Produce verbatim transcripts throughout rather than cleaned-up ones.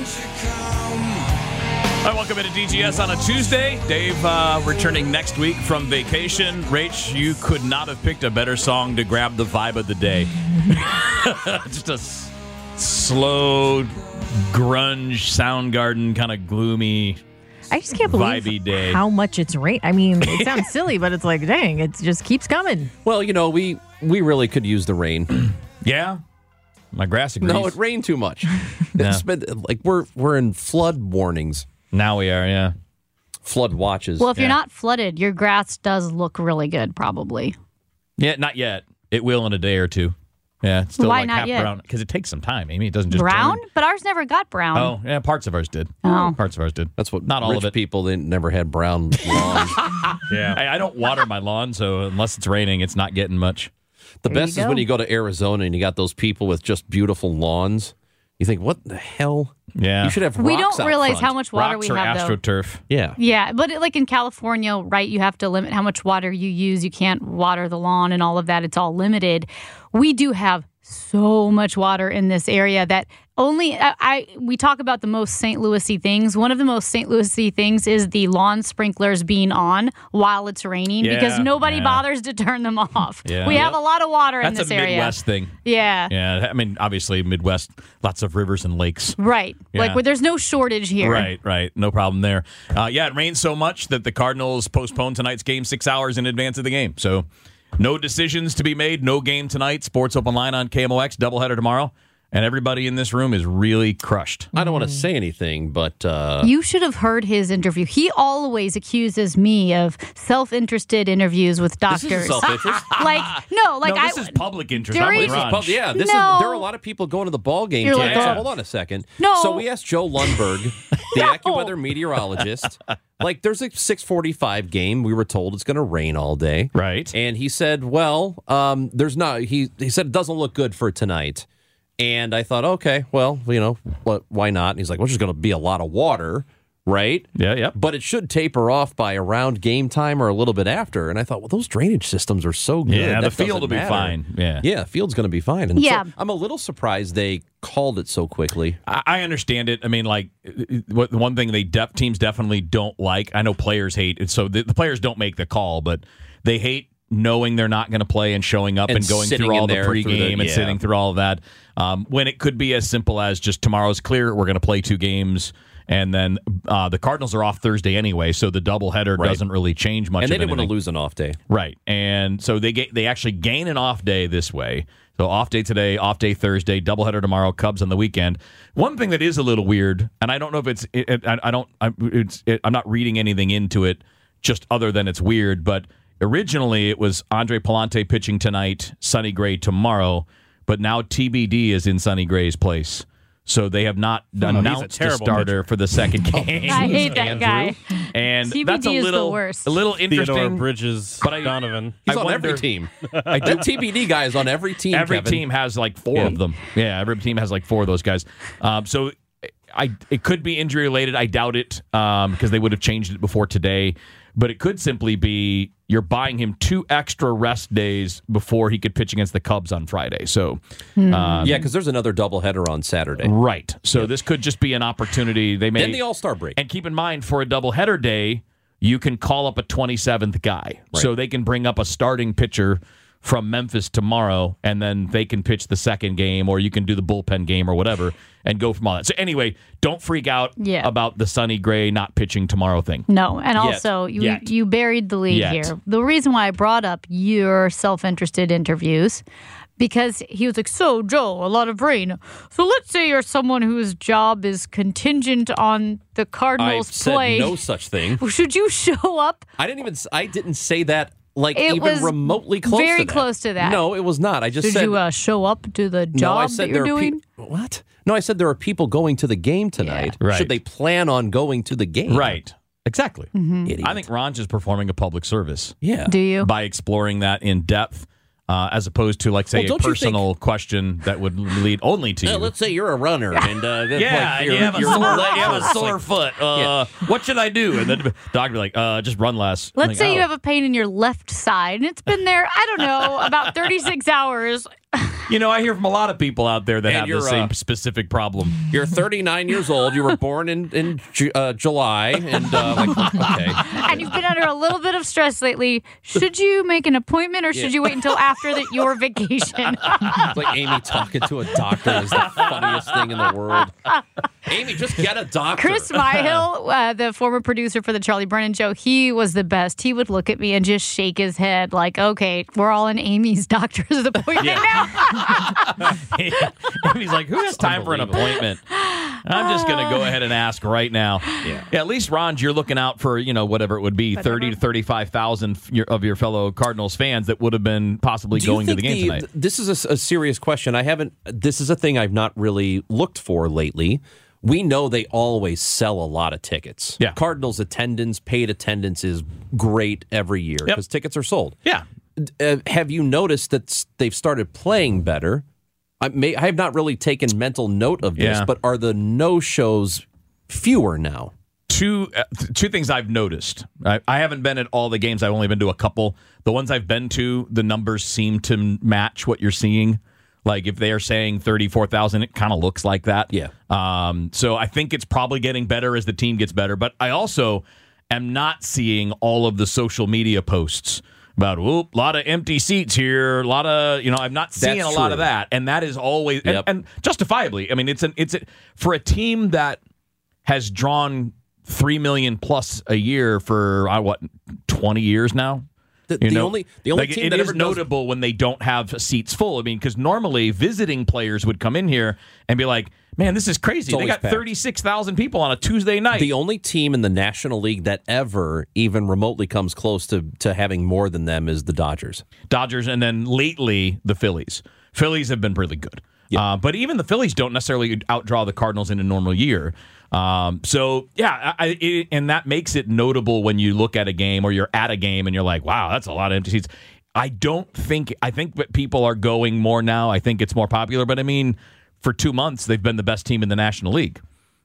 Hi, welcome into D G S on a Tuesday. Dave uh, returning next week from vacation. Rach, you could not have picked a better song to grab the vibe of the day. Just a s- slow, grunge, Soundgarden, kind of gloomy, I just can't believe vibey day. how much it's rain. I mean, it sounds silly, but it's like, dang, it just keeps coming. Well, you know, we we really could use the rain. Yeah? My grass agrees. No, it rained too much. Yeah. It's been, like we're we're in flood warnings, Now we are, yeah. flood watches. Well, if you're Yeah. not flooded, your grass does look really good, probably. Yeah, not yet. It will in a day or two. Yeah, it's still Why like not half yet? brown. Because it takes some time, Amy. It doesn't just Brown? turn. But ours never got brown. Oh, yeah, parts of ours did. Oh. Parts of ours did. That's what Not all rich of it. people they never had brown lawns. Yeah. I, I don't water my lawn, so unless it's raining, it's not getting much. The There best you is when go. you go to Arizona and you got those people with just beautiful lawns. You think, what the hell? Yeah. You should have we rocks don't out realize front. how much water Rocks we or have, though. AstroTurf. Yeah. Yeah, but it, like in California, right, you have to limit how much water you use. You can't water the lawn and all of that. It's all limited. We do have so much water in this area that only I, I we talk about the most Saint Louis-y things. One of the most Saint Louis-y things is the lawn sprinklers being on while it's raining Yeah, because nobody yeah. bothers to turn them off. Yeah. We have Yep. a lot of water in That's this a area. Midwest thing. Yeah. Yeah. I mean, obviously, Midwest, lots of rivers and lakes. Right. Yeah. Like where there's no shortage here. Right, right. No problem there. Uh, yeah, it rained so much that the Cardinals postponed tonight's game six hours in advance of the game. So no decisions to be made. No game tonight. Sports Open Line on K M O X. Doubleheader tomorrow. And everybody in this room is really crushed. I don't want to say anything, but uh, You should have heard his interview. He always accuses me of self-interested interviews with this doctors. is self-interest. like no, like no, this I is public interest. during- I'm with This is Ron. Pub- yeah, this No. is. There are a lot of people going to the ball game You're tonight. like, so oh. hold on a second. No. So we asked Joe Lundberg, the AccuWeather meteorologist. Like, there's a six forty-five game. We were told it's going to rain all day, Right. And he said, "Well, um, there's not." He he said it doesn't look good for tonight. And I thought, okay, well, you know, what? Why not? And he's like, "Well, there's going to be a lot of water." Right? Yeah, yeah. But it should taper off by around game time or a little bit after. And I thought, well, those drainage systems are so good. Yeah, the that field doesn't will be matter. fine. Yeah. Yeah, field's going to be fine. And Yeah. so I'm a little surprised they called it so quickly. I I understand it. I mean, like, what one thing they def, teams definitely don't like. I know players hate it. So the, the players don't make the call, but they hate knowing they're not going to play and showing up and, And going sitting through all in the there through pregame the- and yeah. sitting through all of that. Um, when it could be as simple as just tomorrow's clear, we're going to play two games. And then uh, the Cardinals are off Thursday anyway, so the doubleheader Right. doesn't really change much. And they of didn't want to anything. lose an off day. Right. And so they get, they actually gain an off day this way. So off day today, off day Thursday, doubleheader tomorrow, Cubs on the weekend. One thing that is a little weird, and I don't know if it's, it, it, I, I don't, I, it's, it, I'm not reading anything into it, just other than it's weird. But originally it was Andre Palante pitching tonight, Sonny Gray tomorrow, but now T B D is in Sonny Gray's place. So they have not announced a, terrible starter for the second game. I hate that guy. And T B D that's a is the little, worst. a little Theodore interesting. Bridges, But I- Donovan. He's I on wonder- every team. I do. That T B D guy is on every team. Every Kevin. team has like four Yeah. of them. Yeah, every team has like four of those guys. Um, so I it could be injury related. I doubt it um, because they would have changed it before today. But it could simply be you're buying him two extra rest days before he could pitch against the Cubs on Friday. So um, Yeah, because there's another doubleheader on Saturday. right. So this could just be an opportunity. They may Then the All-Star break. and keep in mind, for a doubleheader day, you can call up a twenty-seventh guy. So they can bring up a starting pitcher from Memphis tomorrow, and then they can pitch the second game, or you can do the bullpen game or whatever, and go from all that. So anyway, don't freak out Yeah. about the Sonny Gray not pitching tomorrow thing. No, and also you Yet. you buried the lead Yet. here. The reason why I brought up your self-interested interviews, because he was like, "So Joe, a lot of rain. So let's say you're someone whose job is contingent on the I Cardinals said play. no such thing. Should you show up?" I didn't even. I didn't say that. Like It even was remotely close. very to that. close to that. No, it was not. I just Should said. you uh, show up to the no, job I said that you're there are doing? people. What? No, I said there are people going to the game tonight. Yeah. Right. Should they plan on going to the game? Right. Exactly. Idiot. I think Ron's is performing a public service Yeah. Do you? by exploring that in depth. Uh, as opposed to, like, say, Well, a don't you personal question that would lead only to you. Uh, let's say you're a runner and uh, that's Yeah, like you you're- have a you're sore, leg you have a hurts. sore Like, foot. Uh, What should I do? And then the doctor be like, uh, just run less. I'm Let's like, say you oh. have a pain in your left side, and it's been there, I don't know, about thirty-six hours. You know, I hear from a lot of people out there that And have the you're, same uh, specific problem. You're thirty-nine years old. You were born in in Ju- uh, July, and uh, like, okay. And you've been under a little bit of stress lately. Should you make an appointment or should Yeah. you wait until after the, your vacation? It's like Amy talking to a doctor is the funniest thing in the world. Amy, just get a doctor. Chris Myhill, uh, the former producer for the Charlie Brennan Show, he was the best. He would look at me and just shake his head like, okay, we're all in Amy's doctor's appointment now. He's like, who has time for an appointment? I'm just going to go ahead and ask right now. Yeah. Yeah, at least, Ron, you're looking out for, you know, whatever it would be, Whatever. thirty to thirty-five thousand of your fellow Cardinals fans that would have been possibly Do you going to think the game tonight. This is a, a serious question. I haven't. This is a thing I've not really looked for lately. We know they always sell a lot of tickets. Yeah. Cardinals attendance, paid attendance is great every year Yep. because tickets are sold. Yeah. Uh, have you noticed that s- they've started playing better? I, may, I have not really taken mental note of this, Yeah. but are the no-shows fewer now? Two uh, th- two things I've noticed. I, I haven't been at all the games. I've only been to a couple. The ones I've been to, the numbers seem to m- match what you're seeing. Like if they are saying thirty-four thousand, it kind of looks like that. Yeah. Um, so I think it's probably getting better as the team gets better. But I also am not seeing all of the social media posts about, whoop, a lot of empty seats here, a lot of, you know, I'm not seeing That's a lot true. of that. And that is always, and, Yep. and justifiably, I mean, it's an, it's a, for a team that has drawn three million plus a year for, uh, what, twenty years now? The, You the know, only the only like, team it that is ever does notable when they don't have seats full. I mean, because normally visiting players would come in here and be like, "Man, this is crazy. They always got packed. thirty-six thousand people on a Tuesday night." The only team in the National League that ever even remotely comes close to, to having more than them is the Dodgers. Dodgers, and then lately the Phillies. Phillies have been really good, uh, but even the Phillies don't necessarily outdraw the Cardinals in a normal year. Um, so yeah, I, it, and that makes it notable when you look at a game or you're at a game and you're like, wow, that's a lot of empty seats. I don't think I think that people are going more now. I think it's more popular, but I mean, for two months they've been the best team in the National League,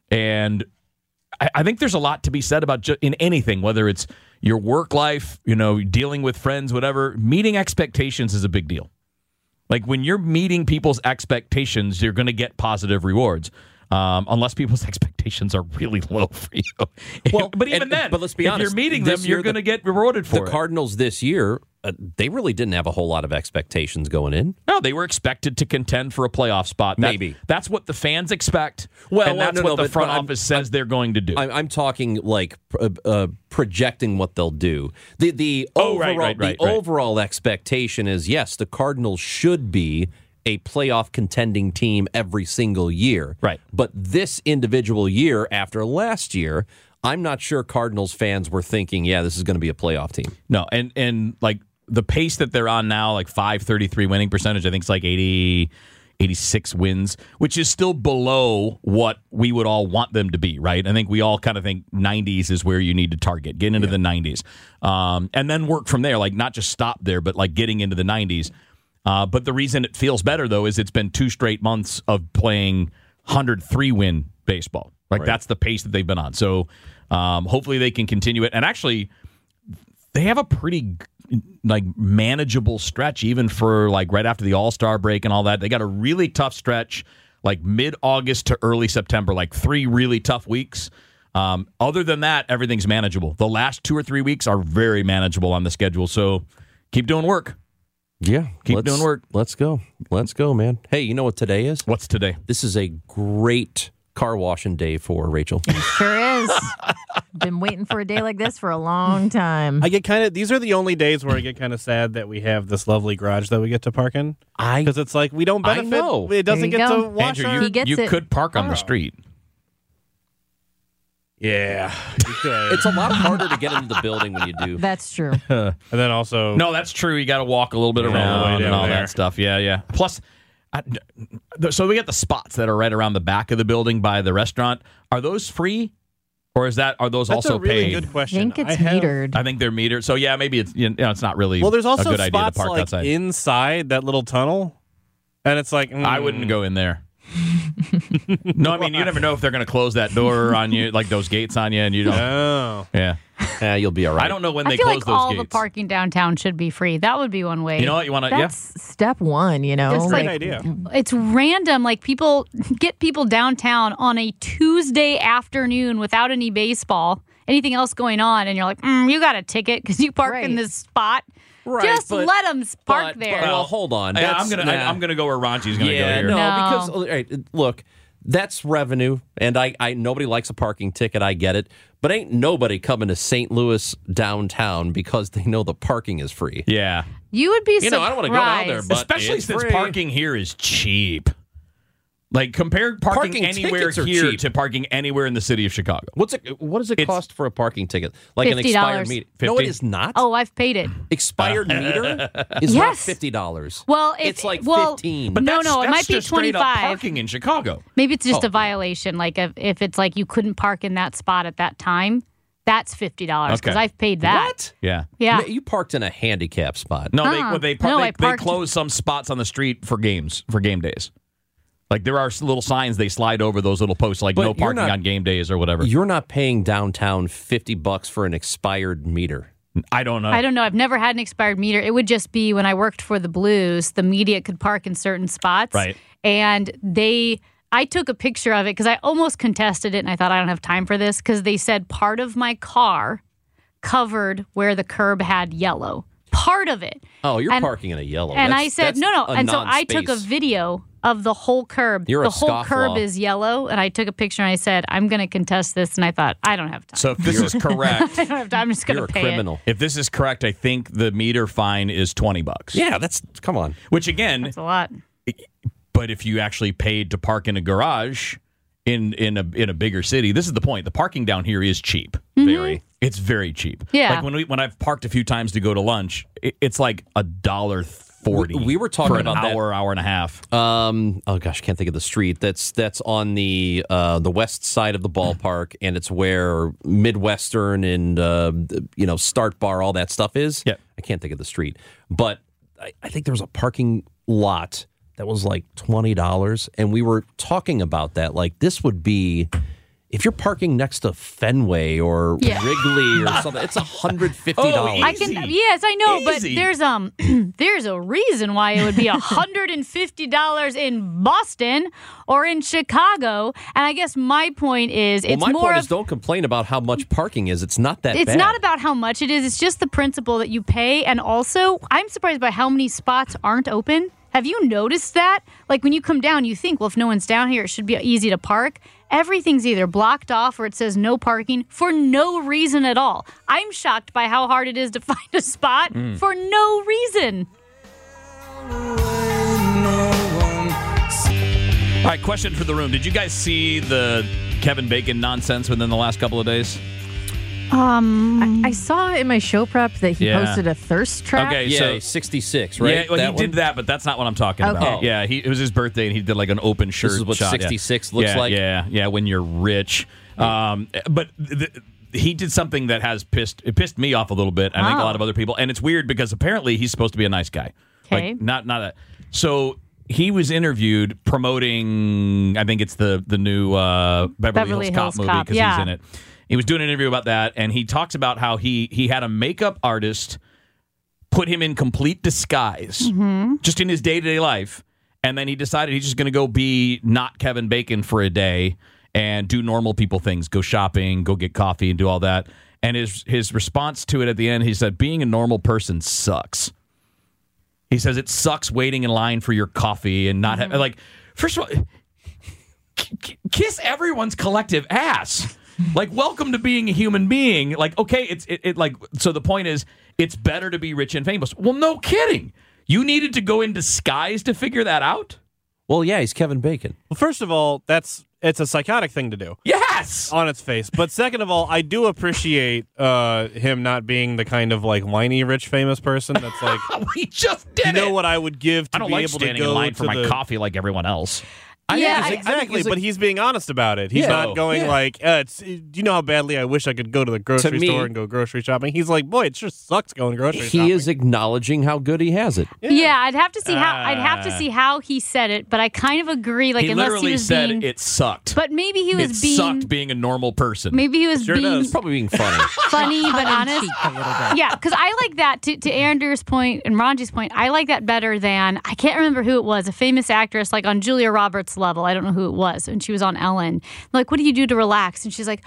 and I, I think there's a lot to be said about ju- in anything, whether it's your work life, you know, dealing with friends, whatever. Meeting expectations is a big deal. Like when you're meeting people's expectations, you're going to get positive rewards. Um, unless people's expectations are really low for you. Well, but even and- then, but let's be if honest, you're meeting them, this year you're the- going to get rewarded for The it. Cardinals this year, uh, they really didn't have a whole lot of expectations going in. No, they were expected to contend for a playoff spot. That- Maybe. That's what the fans expect. Well, and well, that's no, what no, the but- front but I'm- office says they're going to do. I'm, I'm talking like uh, uh, projecting what they'll do. The the Oh, overall right, right, right, the right. overall expectation is yes, the Cardinals should be a playoff contending team every single year. Right. But this individual year after last year, I'm not sure Cardinals fans were thinking, yeah, this is going to be a playoff team. No, and and like the pace that they're on now, like five thirty-three winning percentage, I think it's like eighty, eighty-six wins, which is still below what we would all want them to be, right? I think we all kind of think nineties is where you need to target, get into the nineties, um, and then work from there, like not just stop there, but like getting into the nineties. Uh, but the reason it feels better, though, is it's been two straight months of playing one hundred three win baseball. Like Right. that's the pace that they've been on. So um, hopefully they can continue it. And actually, they have a pretty like manageable stretch, even for like right after the All-Star break and all that. They got a really tough stretch, like mid-August to early September, like three really tough weeks. Um, other than that, everything's manageable. The last two or three weeks are very manageable on the schedule. So keep doing work. Yeah. Keep let's- doing work. Let's go. Let's go, man. Hey, you know what today is? What's today? This is a great car washing day for Rachel. Sure is. Been waiting for a day like this for a long time. I get kind of, these are the only days where I get kind of sad that we have this lovely garage that we get to park in. I Because it's like we don't I benefit. know. It doesn't There get you to go. wash Andrew, our... you, He gets you it. could park on the street. Yeah, you could. It's a lot harder to get into the building when you do. That's true. and then also... No, that's true. You got to walk a little bit Yeah, all the way around and down all there. that stuff. Yeah, yeah. Plus, I, so we got the spots that are right around the back of the building by the restaurant. Are those free, or is that are those That's also a really paid? good I question. think it's I have- metered. I think they're metered. So yeah, maybe it's you know it's not really Well, there's also a good idea to spots park like outside. inside that little tunnel, and it's like mm, I wouldn't go in there. No, I mean you never know if they're going to close that door on you, like those gates on you, and you don't. Oh, Yeah. Yeah, you'll be all right. I don't know when I they feel close like those all gates. the parking downtown should be free. That would be one way. You know what? You want to? Yeah. That's step one, you know? Just Great like, idea. It's random. Like people get people downtown on a Tuesday afternoon without any baseball, anything else going on, and you're like, mm, you got a ticket because you park in Right. this spot. Right, Just but- let them park but- there. but- well, hold on. Yeah, That's- I'm gonna. nah. I, I'm gonna go where Ranchi's gonna yeah, go here. no, No. because all right, look, that's revenue, and I, I nobody likes a parking ticket. I get it, but ain't nobody coming to Saint Louis downtown because they know the parking is free. Yeah. you would be You surprised. know, I don't want to go down there, but Especially it's since free. parking here is cheap. Like compare parking, Parking anywhere tickets are here cheap. to parking anywhere in the city of Chicago. What's it? What does it It's- cost for a parking ticket? Like an fifty dollars. expired meter? No, fifty? it is not. Oh, I've paid it. Expired meter is not Yes. fifty dollars. Well, if, it's like well, fifteen. But No, that's, no, it that's might be just straight up twenty-five. parking in Chicago. Maybe it's just Oh. a violation. Like if, if it's like you couldn't park in that spot at that time, that's fifty dollars because Okay. I've paid that. What? Yeah. Yeah. You parked in a handicap spot. No, they Uh-uh. well, they par- No, they, I they parked- close some spots on the street for games for game days. Like there are little signs they slide over those little posts, like But no you're parking not- on game days or whatever. You're not paying downtown fifty bucks for an expired meter. I don't know. I don't know. I've never had an expired meter. It would just be when I worked for the Blues, the media could park in certain spots. Right. And they, I took a picture of it because I almost contested it and I thought I don't have time for this because they said part of my car covered where the curb had yellow. Part of it. Oh, you're And- parking in a yellow. And That's- I said, that's no, no. a And so I took a non-space. video of the whole curb. You're the a whole scofflaw. curb is yellow. And I took a picture and I said, I'm going to contest this. And I thought, I don't have time. So if this is correct, I don't have time. I'm just going You're to a pay criminal. if this is correct, I think the meter fine is twenty bucks. Yeah, that's come on. Which again, it. It's a lot. but if you actually paid to park in a garage in in a in a bigger city, this is the point. The parking down here is cheap. Very. It's very cheap. Yeah. Like when we when I've parked a few times to go to lunch, it, it's like a dollar forty. We- we were talking for an about that. hour, hour and a half. Um, oh gosh, I can't think of the street. That's that's on the uh, the west side of the ballpark, and it's where Midwestern and uh, you know Start Bar, all that stuff is. Yeah. I can't think of the street, but I, I think there was a parking lot that was like twenty dollars, and we were talking about that. Like this would be. If you're parking next to Fenway or Yeah. Wrigley or something, it's one hundred fifty dollars. Oh, I can, Easy. yes, I know, Easy. but there's um, there's a reason why it would be one hundred fifty dollars in Boston or in Chicago. And I guess my point is, Well, it's my more point of is don't complain about how much parking is. It's not that it's bad. not about how much it is. It's just the principle that you pay. And also, I'm surprised by how many spots aren't open. Have you noticed that? Like when you come down, you think, well, if no one's down here, it should be easy to park. Everything's either blocked off or it says no parking for no reason at all. I'm shocked by how hard it is to find a spot Mm. for no reason. All right, question for the room. Did you guys see the Kevin Bacon nonsense within the last couple of days? I, I saw in my show prep that he Yeah. posted a thirst trap. Okay, Yeah, so sixty-six, right? yeah, well, That he did one? that, but that's not what I'm talking about. Okay. Yeah, he, it was his birthday, and he did like an open shirt. is what shot. Yeah. sixty-six looks Yeah, like? Yeah, yeah, when you're rich. Um, but th- he did something that has pissed it pissed me off a little bit. I think a Oh. lot of other people, and it's weird because apparently he's supposed to be a nice guy. Okay. Like not not a. So he was interviewed promoting. I think it's the the new uh, Beverly, Beverly Hills, Hills Cop movie Cop, because yeah. he's in it. He was doing an interview about that, and he talks about how he he had a makeup artist put him in complete disguise, just in his day to day life, and then he decided he's just going to go be not Kevin Bacon for a day and do normal people things, go shopping, go get coffee, and do all that. And his his response to it at the end, he said, "Being a normal person sucks." He says it sucks waiting in line for your coffee and not ha- like. First of all, k- k- kiss everyone's collective ass. Like, welcome to being a human being. Like, okay, it's it, it like so. The point is, it's better to be rich and famous. Well, no kidding. You needed to go in disguise to figure that out. Well, yeah, he's Kevin Bacon. Well, first of all, that's it's a psychotic thing to do Yes. on its face. But second of all, I do appreciate uh, him not being the kind of like whiny rich famous person that's like, We just did you know it. what I would give to I don't be like able to standing go in line to for my the, coffee like everyone else. I Yeah, think I- he's- I think Exactly, he's a- but he's being honest about it. He's Yeah. not going Yeah. like, uh, it's, "Do you know how badly I wish I could go to the grocery me- store and go grocery shopping?" He's like, "Boy, it sure sucks going grocery he shopping." is acknowledging how good he has it. Yeah, I'd have to see how I'd have to Ah. see how he said it, but I kind of agree. Like he unless literally he was said being, it sucked. but maybe he was it being sucked being a normal person. maybe he was Sure being does. Probably being funny. funny but Tongue in honest. cheek a little bit. Yeah, because I like that. To, to Andrew's point and Ranji's point, I like that better than I can't remember who it was. A famous actress, like on Julia Roberts' level. I don't know who it was, and she was on Ellen. Like, what do you do to relax? And she's like,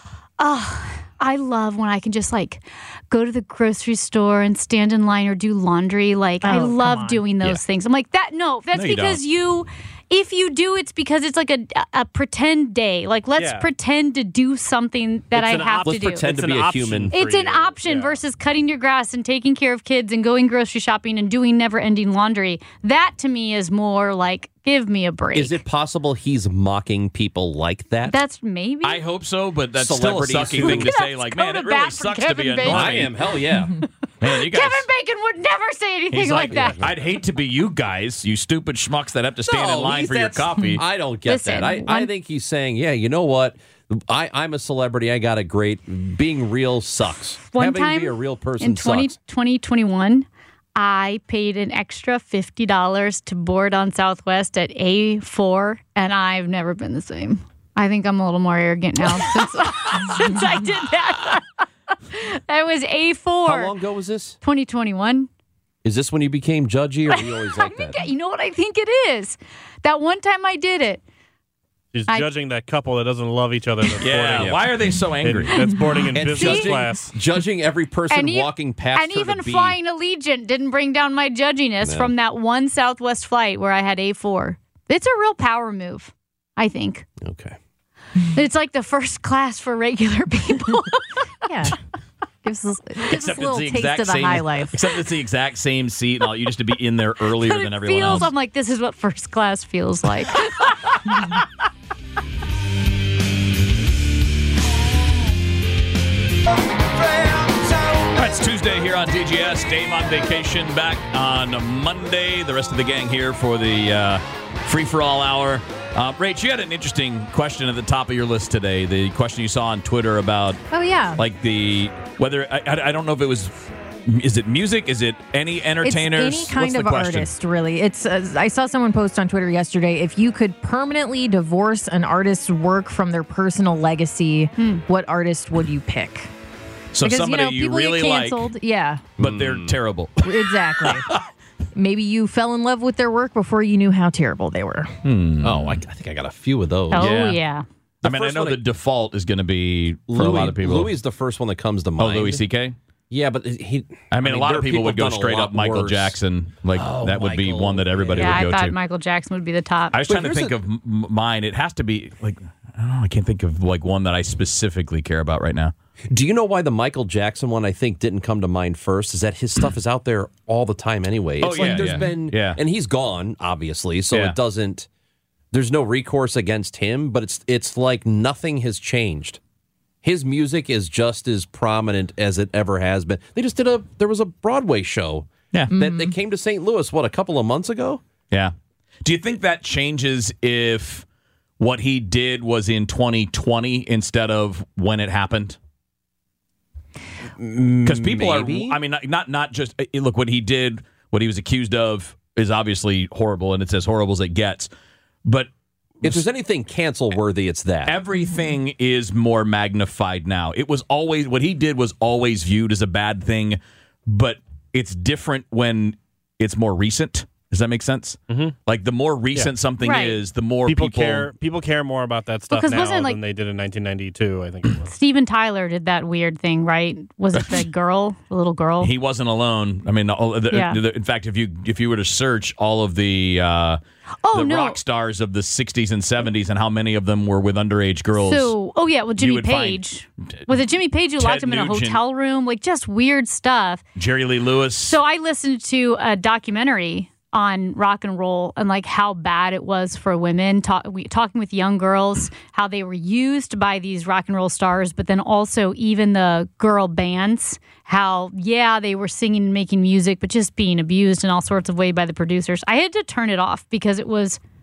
oh, I love when I can just like go to the grocery store and stand in line or do laundry. Like, I Oh, come love on. doing those Yeah. things. I'm like, that, no, that's No, you because don't. you. If you do, it's because it's like a, a pretend day. Like, let's Yeah. pretend to do something that It's I an have op- to Let's do. pretend It's to an be a option human. for It's an you. option Yeah. versus cutting your grass and taking care of kids and going grocery shopping and doing never ending laundry. That to me is more like, give me a break. Is it possible he's mocking people like that? That's maybe. I hope so, but that's still a Celebrities sucky who- thing to Let's say. Like, go man, to it really bat for sucks to be Kevin a Bacon. normie. I am. Hell yeah. Man, you guys. Kevin Bacon would never say anything He's like, like, that. I'd hate to be you guys, you stupid schmucks that have to stand in line he's- for your that's- coffee. I don't get Listen, that. I, I one- think he's saying, yeah, you know what? I, I'm a celebrity. I got it great. Being real sucks. One Having time to be a real person in twenty, sucks. twenty twenty-one, I paid an extra fifty dollars to board on Southwest at A four, and I've never been the same. I think I'm a little more arrogant now since, since I did that. That was A four. How long ago was this? twenty twenty-one. Is this when you became judgy, or were you always like I think, that? you know what I think it is? That one time I did it. She's I- judging that couple that doesn't love each other. That's yeah, boarding, why are they so in, angry? that's boarding in And business judging, class. judging every person And e- walking past And her even to be. flying Allegiant didn't bring down my judginess No. from that one Southwest flight where I had A four. It's a real power move, I think. Okay. It's like the first class for regular people. Yeah. Gives us, gives us a little the taste of the same, high life. Except it's the exact same seat, and all you just to be in there earlier But than it everyone feels, else. I'm like, this is what first class feels like. All right, it's Tuesday here on D G S. Dave on vacation, back on Monday. The rest of the gang here for the uh, free-for-all hour. Uh, Rach, you had an interesting question at the top of your list today. The question you saw on Twitter about, Oh, yeah. like, the whether I, I I don't know if it was, is it music? Is it any entertainers? It's any kind What's of the question? artist, really. It's. Uh, I saw someone post on Twitter yesterday. If you could permanently divorce an artist's work from their personal legacy, what artist would you pick? So Because somebody you know you people really get like, canceled. Yeah, but they're terrible. exactly. Maybe you fell in love with their work before you knew how terrible they were. Oh, I, I think I got a few of those. Oh, Yeah. yeah. I mean, I first know one the I- default is going to be for Louis, a lot of people. Louis is the first one that comes to oh, mind. Louis C K. Yeah, but he. I mean, a lot there of are people would go done a straight lot up Michael worse. Jackson. Like Oh, that would be Michael, one that everybody Yeah, would I go thought to. Michael Jackson would be the top. I was But trying to here's think a- of m- mine. It has to be like I don't know. I can't think of like one that I specifically care about right now. Do you know why the Michael Jackson one I think didn't come to mind first? Is that his stuff is out there all the time anyway. It's Oh, like yeah, there's yeah. been Yeah. and he's gone, obviously, so Yeah. it doesn't there's no recourse against him, but it's it's like nothing has changed. His music is just as prominent as it ever has been. They just did a there was a Broadway show Yeah, that, that came to Saint Louis, what, a couple of months ago? yeah. Do you think that changes if what he did was in twenty twenty instead of when it happened? Because people Maybe. are. I mean, not not, not just eh, look what he did. What he was accused of is obviously horrible, and it's as horrible as it gets. But If there's anything cancel worthy, it's that. everything is more magnified now. It was always what he did was always viewed as a bad thing, but it's different when it's more recent. Does that make sense? Mm-hmm. Like the more recent something Right. is, the more People, people, care. People care more about that stuff 'cause now wasn't, like- than they did in nineteen ninety-two. I think it was. Steven Tyler did that weird thing, right? Was it the girl, the little girl? He wasn't alone. I mean, all, the, Yeah. the, in fact, if you if you were to search all of the uh, oh, the no. rock stars of the sixties and seventies and how many of them were with underage girls, So, oh yeah, well, Jimmy would find Page. Was it Jimmy Page who Ted locked him in a Nugent. hotel room? Like just weird stuff. Jerry Lee Lewis. So I listened to a documentary on rock and roll and like how bad it was for women, talk, we, talking with young girls, how they were used by these rock and roll stars, but then also even the girl bands, how, yeah, they were singing and making music, but just being abused in all sorts of ways by the producers. I had to turn it off because it was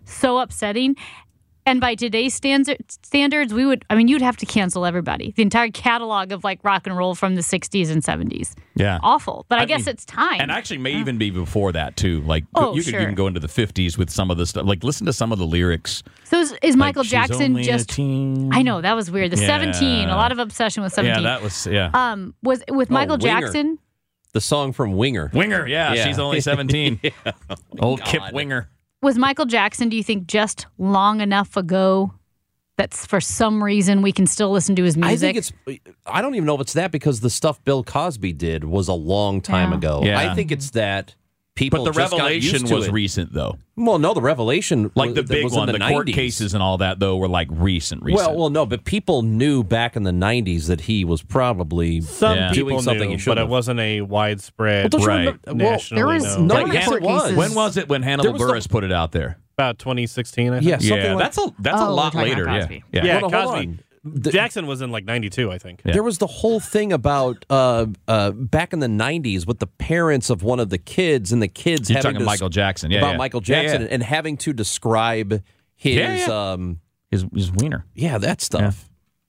so upsetting. And by today's standard, standards, we would, I mean, you'd have to cancel everybody. The entire catalog of like rock and roll from the sixties and seventies. Yeah. Awful. But I, I guess mean, it's time. And actually may even be before that, too. Like, Oh, you could sure. even go into the fifties with some of the stuff. Like, listen to some of the lyrics. So is, is Michael Like, she's Jackson only a just, teen. I know, that was weird. The Yeah. seventeen, a lot of obsession with seventeen. Yeah, that was, yeah. um, was with Michael Winger. Jackson. The song from Winger. Winger, yeah, Yeah. she's only seventeen. Old God. Kip Winger. Was Michael Jackson, do you think, just long enough ago that's for some reason we can still listen to his music? I think it's. I don't even know if it's that because the stuff Bill Cosby did was a long time Yeah. ago. Yeah. I think it's that people. But the just got revelation used to was it. recent, though. Well, no, the revelation, Like was, the big was one, in the, the, court nineties. cases and all that, though, were like recent, recent. Well, well, no, but people knew back in the nineties that he was probably Some Yeah. people doing something knew, he shouldn't but it have. wasn't a widespread, Well, don't you Right. remember- well, nationally there was known. no Like, yes, court it was. cases. when was it when Hannibal There was the- Buress put it out there? about twenty sixteen, I think. Yeah, something Yeah, like that's a that's Oh, a we're lot talking later. about Yeah, Cosby. yeah. Yeah, Hold on, hold Cosby. on. The- Jackson was in like ninety-two, I think. Yeah. There was the whole thing about uh, uh, back in the nineties with the parents of one of the kids and the kids You're having talking to Michael Jackson, yeah, about yeah. Michael Yeah, Jackson yeah. and having to describe his Yeah, yeah. um His his wiener. yeah that stuff.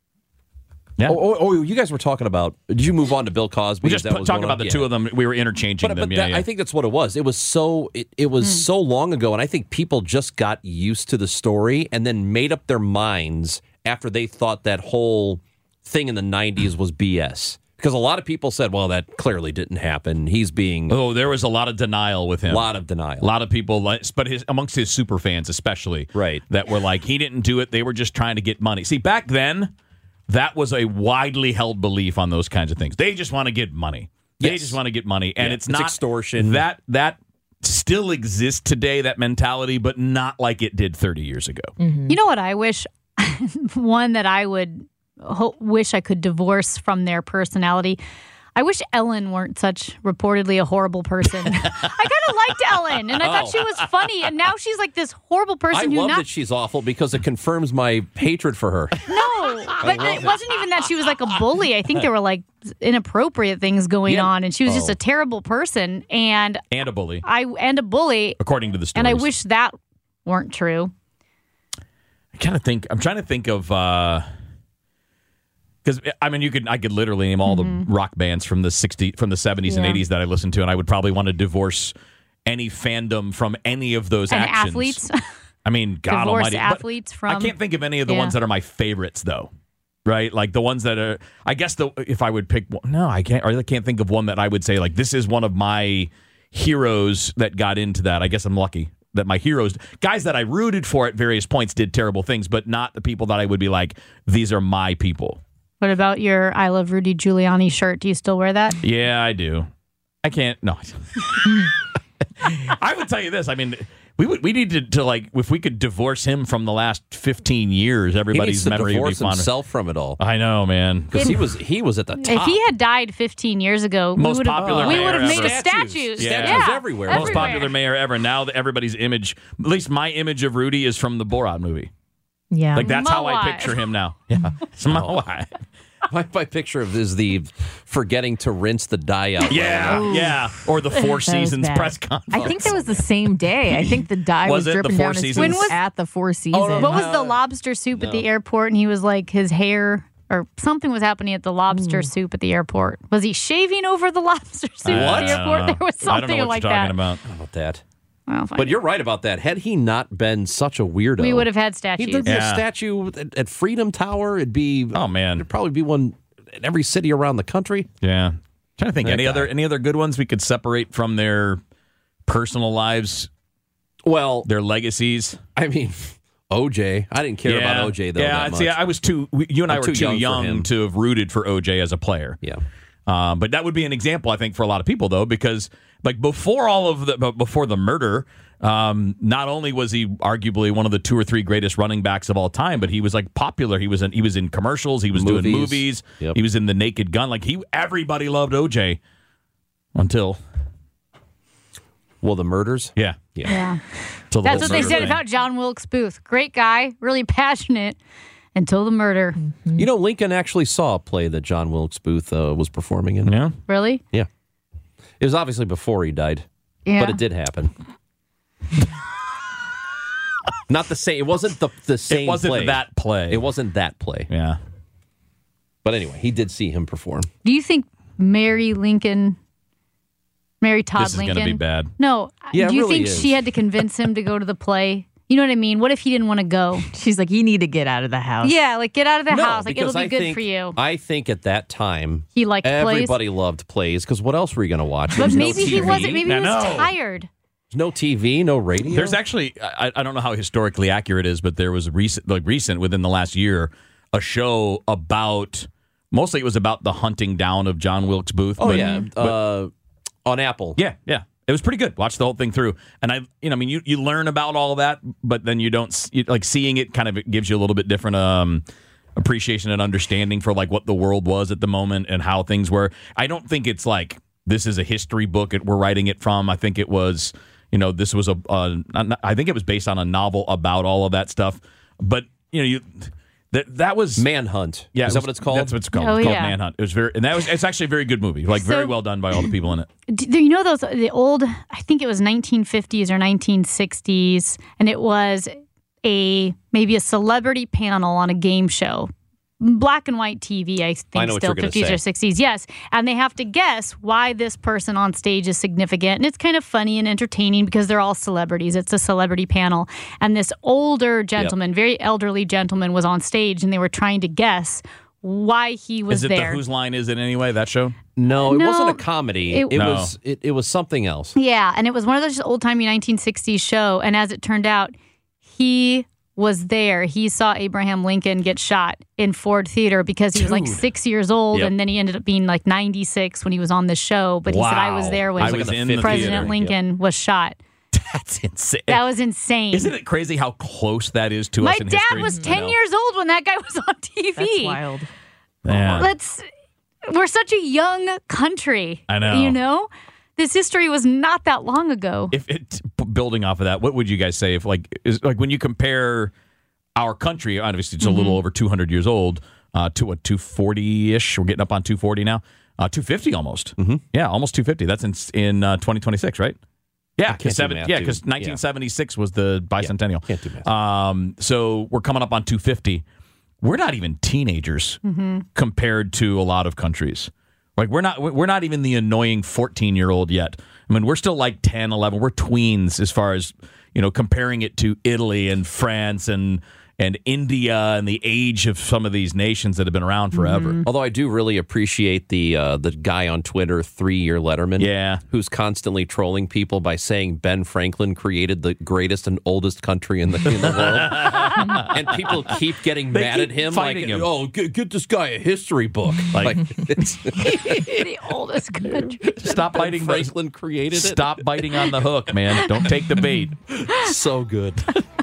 Yeah. Oh, oh, oh, you guys were talking about. Did you move on to Bill Cosby? we Is just that put, what's talk going about on? the Yeah. two of them. We were interchanging But, them. but yeah, that, yeah. I think that's what it was. It was so it, it was so long ago, and I think people just got used to the story and then made up their minds after they thought that whole thing in the nineties was B S. Because a lot of people said, "Well, that clearly didn't happen. He's being a Oh, there was a lot of denial with him. lot of denial." A lot of people, like- but his, amongst his super fans especially, Right. that were like, he didn't do it. They were just trying to get money. See, back then, that was a widely held belief on those kinds of things. They just want to get money. They Yes. just want to get money, and Yeah, it's it's not extortion. That that still exists today. That mentality, but not like it did thirty years ago. You know what I wish? One that I would ho- wish I could divorce from their personality. I wish Ellen weren't such reportedly a horrible person. I kind of liked Ellen, and I thought she was funny, and now she's like this horrible I person who love not. that she's awful because it confirms my hatred for her. No, but it wasn't even that she was like a bully. I think there were like inappropriate things going Yeah. on, and she was just Oh. a terrible person, and And a bully, I and a bully. according to the stories. And I wish that weren't true. I kind of think I'm trying to think of because I mean you could I could literally name all Mm-hmm. the rock bands from the sixties from the seventies and Yeah. eighties that I listened to, and I would probably want to divorce any fandom from any of those And actions. athletes. I mean, God Divorce Almighty, but athletes from- I can't think of any of the Yeah. ones that are my favorites though. Right, like the ones that are. I guess the if I would pick one, no, I can't. I really can't think of one that I would say like this is one of my heroes that got into that. I guess I'm lucky that my heroes, guys that I rooted for at various points, did terrible things, but not the people that I would be like, these are my people. What about your I Love Rudy Giuliani shirt? Do you still wear that? Yeah, I do. I can't. No. I would tell you this. I mean, we would we need to, to like if we could divorce him from the last fifteen years, He needs everybody's to memory would be divorce fonder. himself from it all I know, man. because he was he was at the top. If he had died fifteen years ago, Most we would popular have we mayor would have made ever. a statue. Statues. Yeah. Statues everywhere. Most everywhere. popular mayor ever. Now that everybody's image, at least my image of Rudy is from the Borat movie. Yeah. Like that's how I Mowai. picture him now. Yeah, it's Mowai. My, my picture of is the forgetting to rinse the dye out. Yeah, Ooh. yeah. Or the Four was Seasons bad. press conference. I think that was the same day. I think the dye Was was, it the dripping Four down his Seasons? face When was- at the Four Seasons. What was the lobster soup at the airport? And he was like his hair or something was happening at the lobster soup at the airport. Was he shaving over the lobster soup at the airport? There was I don't know something what like you're talking that. about. How about that? Well, fine. But you're right about that. Had he not been such a weirdo, we would have had He- statues. There'd be Yeah. a statue at, at Freedom Tower. It'd be Oh man, There'd probably be one in every city around the country. yeah. Trying to think That any guy. other any other good ones we could separate from their personal lives, Well, their legacies. I mean, O J. I didn't care about O J though. Yeah, that much. see, I was too. we- You and I I'm were too too, young for young, him. to have rooted for O J as a player. yeah. Um, but that would be an example, I think, for a lot of people, though, because like before all of the b- before the murder, um, not only was he arguably one of the two or three greatest running backs of all time, but he was like popular. He was in he was in commercials. He was doing Movies. movies. Yep. He was in The Naked Gun. Like he, everybody loved O J until Well, the murders. yeah, Yeah. yeah. until the That's whole what they murder said thing. about John Wilkes Booth. Great guy, really passionate until the murder. You know, Lincoln actually saw a play that John Wilkes Booth uh, was performing in. Yeah, Really? Yeah. It was obviously before he died, Yeah. but it did happen. Not the same. It wasn't the the same. It wasn't play. that play. It wasn't that play. Yeah. But anyway, he did see him perform. Do you think Mary Lincoln, Mary Todd This is Lincoln? gonna be bad. No. Yeah, it do you really think is. she had to convince him to go to the play? You know what I mean? What if he didn't want to go? She's like, you need to get out of the house. Yeah, like get out of the No, house. Like it'll because be I good think, for you. I think at that time, He liked plays. everybody loved plays because what else were you going to watch? But There's no maybe he T V. wasn't. Maybe he I was know. tired. There's no T V, no radio. There's actually, I, I don't know how historically accurate it is, but there was recent, like recent within the last year, a show about, mostly it was about the hunting down of John Wilkes Booth. oh but- yeah, but- uh, on Apple. yeah, yeah. It was pretty good. Watch the whole thing through, and I, you know, I mean, you, you learn about all that, but then you don't s- you, like seeing it. Kind of gives you a little bit different um, appreciation and understanding for like what the world was at the moment and how things were. I don't think it's like this is a history book that we're writing it from. I think it was, you know, this was a. a I think it was based on a novel about all of that stuff. But you know, you that that was Manhunt. yeah, is it that was- what it's called? That's what it's called. Oh, it's called yeah. Manhunt. It was very, and that was it's actually a very good movie. Like very So- well done by all the people in it. Do you know those the old? I think it was nineteen fifties or nineteen sixties, and it was a maybe a celebrity panel on a game show. Black and white T V, I think, I know what still you're gonna fifties say. or sixties. Yes. And they have to guess why this person on stage is significant. And it's kind of funny and entertaining because they're all celebrities. It's a celebrity panel. And this older gentleman, very elderly gentleman, was on stage and they were trying to guess why he was Is it there. the Whose Line Is It Anyway? That show? no, it No, wasn't a comedy. it- It, No. was it, it was something else. Yeah, and it was one of those old timey nineteen sixties show. And as it turned out, he was there. He saw Abraham Lincoln get shot in Ford Theater because he was like Dude. six years old, Yep. and then he ended up being like ninety-six when he was on the show. But he said, "I was Wow. there when I was in the President theater. Lincoln was shot." That's insane. That was insane. Isn't it crazy how close that is to My us in dad history? was I ten know. years old when that guy was on T V. That's wild. Yeah. Let's. We're such a young country. I know. You know, this history was not that long ago. If it b- building off of that, what would you guys say if like is like when you compare our country, obviously it's a Mm-hmm. little over two hundred years old, uh, to a two forty ish. We're getting up on two forty now, uh, two fifty almost. Mm-hmm. Yeah, almost two fifty. That's in in uh, twenty twenty-six, right? Yeah, can't do because seven, math, yeah, dude. because nineteen seventy-six was the bicentennial. Can't do math. Um, so we're coming up on two fifty. We're not even teenagers compared to a lot of countries. Like we're not we're not even the annoying fourteen year old yet. I mean, we're still like ten, eleven. We're tweens as far as, you know, comparing it to Italy and France and and India and the age of some of these nations that have been around forever. Although I do really appreciate the uh, the guy on Twitter, three year Letterman, Yeah. who's constantly trolling people by saying Ben Franklin created the greatest and oldest country in the in the world, and people keep getting They mad keep at him, fighting like, him. "Oh, get, get this guy a history book." Like- it's, The oldest country. Stop Ben biting the, Franklin created it. Stop biting on the hook, man. Don't take the bait. So good.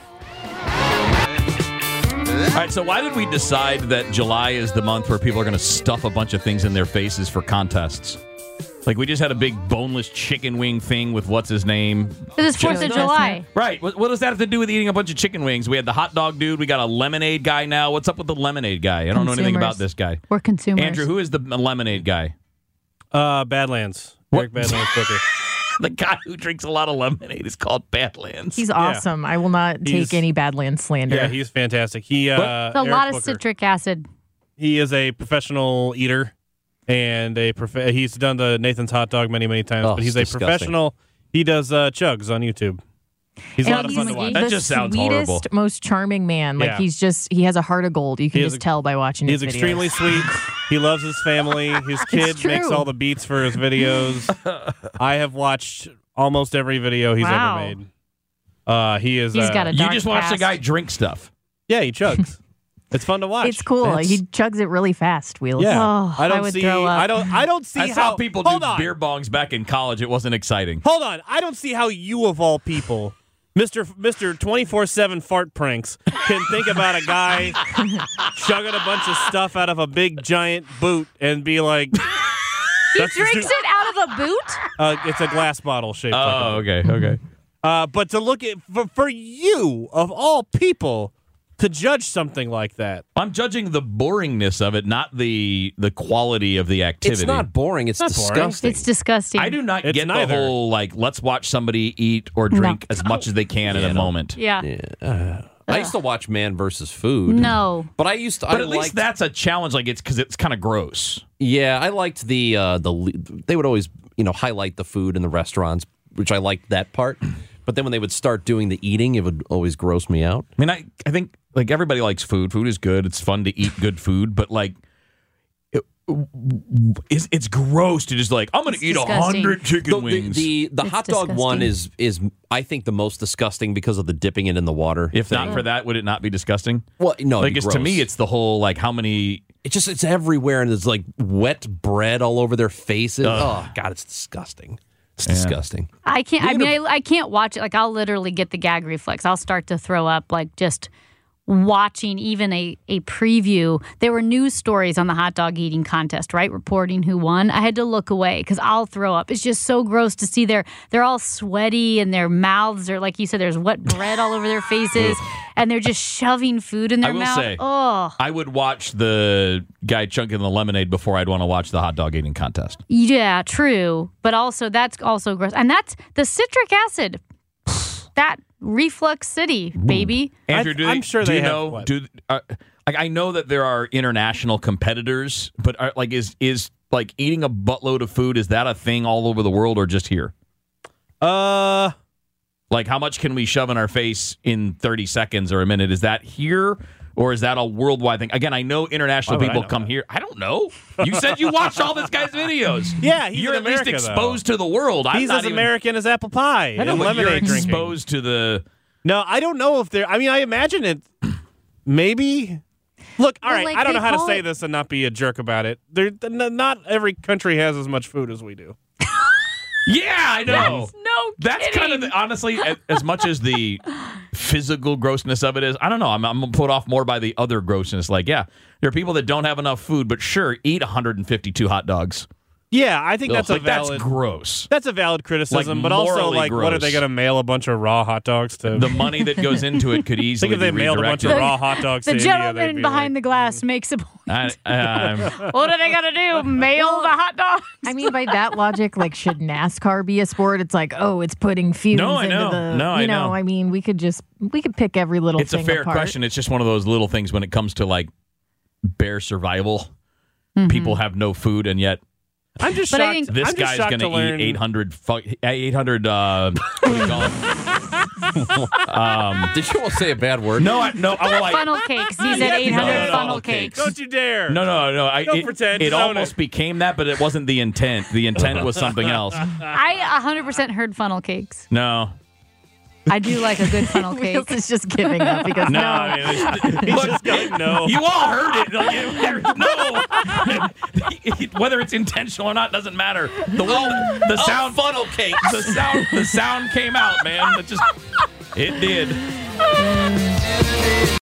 All right, so why did we decide that July is the month where people are going to stuff a bunch of things in their faces for contests? Like, we just had a big boneless chicken wing thing with what's his name? It was Fourth of Just- July. Right. What, what does that have to do with eating a bunch of chicken wings? We had the hot dog dude. We got a lemonade guy now. What's up with the lemonade guy? I don't know anything Consumers. about this guy. We're consumers. Andrew, who is the lemonade guy? Uh, Badlands. What? Eric Badlands Booker. The guy who drinks a lot of lemonade is called Badlands. He's awesome. I will not take He's- any Badlands slander. Yeah, he's fantastic. He uh, It's a Eric lot of Booker. citric acid. He is a professional eater, and a prof- he's done the Nathan's hot dog many, many times. Oh, but he's it's a disgusting. professional. He does uh, chugs on YouTube. He's a And lot of he's fun to watch. That the just sounds sweetest, horrible. most charming man. Like Yeah. he's just he has a heart of gold. You can He is just a- tell by watching He's his videos. extremely sweet. He loves his family. His kid true. makes all the beats for his videos. I have watched almost every video he's Wow. ever made. Uh, he is. He's uh, got a You dark just watched the past. guy drink stuff. Yeah, he chugs. It's fun to watch. It's cool. That's- He chugs it really fast. Wheels. Yeah, Oh, I don't I would see. throw up. I don't. I don't see I how saw people do hold on. beer bongs back in college. It wasn't exciting. Hold on. I don't see how you of all people, Mister Mister twenty-four seven fart pranks, can think about a guy chugging a bunch of stuff out of a big giant boot and be like, He That's just- drinks it out of a boot? uh, it's a glass bottle shaped. like a Oh, boot. okay, okay. Uh, but to look at for, for you of all people to judge something like that. I'm judging the boringness of it, not the the quality of the activity. It's not boring. It's, It's not boring. disgusting. It's disgusting. I do not It's get neither. the whole like let's watch somebody eat or drink as much as they can in a moment. Yeah. Yeah. I used to watch Man versus Food. No. But I used to. But I at least liked, that's a challenge. Like it's because it's kind of gross. Yeah, I liked the uh, the. They would always you know highlight the food in the restaurants, which I liked that part. But then when they would start doing the eating, it would always gross me out. I mean, I I think like everybody likes food. Food is good. It's fun to eat good food. But like, it, it's, it's gross to just like I'm going to eat a disgusting. hundred chicken The, the, wings. the, the It's hot dog one disgusting. is is I think the most disgusting because of the dipping it in the water. if thing. not for that, would it not be disgusting? well, no, Like it'd be it's, to gross. me, it's the whole like how many. It's just it's everywhere and there's like wet bread all over their faces. Oh God, it's disgusting. It's disgusting. I can't. I mean, I, I can't watch it. Like, I'll literally get the gag reflex. I'll start to throw up. Like, just watching even a a preview. There were news stories on the hot dog eating contest, right? Reporting who won. I had to look away because I'll throw up. It's just so gross to see their. They're all sweaty and their mouths are like you said. There's wet bread all over their faces, and they're just shoving food in their I will mouth. say, oh, I would watch the guy chunking the lemonade before I'd want to watch the hot dog eating contest. yeah, true. But also, that's also gross, and that's the citric acid. That reflux city, baby. Andrew, I- do they, I'm sure do they you have know? what? Do uh, like I know that there are international competitors, but are, like is is like eating a buttload of food, is that a thing all over the world or just here? Uh, Like how much can we shove in our face in thirty seconds or a minute? Is that here? Or is that a worldwide thing? Again, I know international Why would I people know come that? here. I don't know. You said you watched all this guy's videos. Yeah, he's you're in at least America, exposed to the world. I'm he's not as even, American as apple pie I know, and but you're lemonade drinking. exposed to the. No, I don't know if they're. I mean, I imagine it. Maybe. Look, all Well, right. like, I don't they know how to call say it- this and not be a jerk about it. There, n- not every country has as much food as we do. Yeah, I know. That's no That's kidding. kind of the, honestly, a- as much as the physical grossness of it is, I don't know. I'm, I'm put off more by the other grossness. Like, yeah, there are people that don't have enough food, but sure, eat one hundred fifty-two hot dogs. Yeah, I think that's a Like, that's valid. gross. That's a valid criticism, Like, but also morally like, what are gross. they going to mail a bunch of raw hot dogs to? The money that goes into it could easily think if they be mailed a bunch redirected. of raw hot dogs The to India, they'd gentleman be behind like, the glass makes a point. I, um, What are they gonna do? Mail the hot dogs? I mean, by that logic, like, should NASCAR be a sport? It's like, oh, it's putting fumes No, I into know. the. No, I you know, know. I mean, we could just we could pick every little. it's a thing fair apart. question. It's just one of those little things when it comes to like bear survival. Mm-hmm. People have no food, and yet I'm just But I shocked. think- this I'm just guy's shocked going to to learn. eat eight hundred. Fu- eight hundred. Uh, what do you call it? Did you all say a bad word? No, I, no. I, well, I, Funnel cakes. He said Yeah, eight hundred no, no, no, funnel funnel cakes. Don't you dare! No, no, no. I, Don't it, pretend. It Just own almost it. became that, but it wasn't the intent. The intent was something else. I one hundred percent heard funnel cakes. No. I do like a good funnel Wheels cake. is just giving up because No. no. I mean, it's- He's look, just going no. you all heard it. Like, there's no. Whether it's intentional or not doesn't matter. The, the sound funnel cake. The sound. The sound came out, man. It just. It did.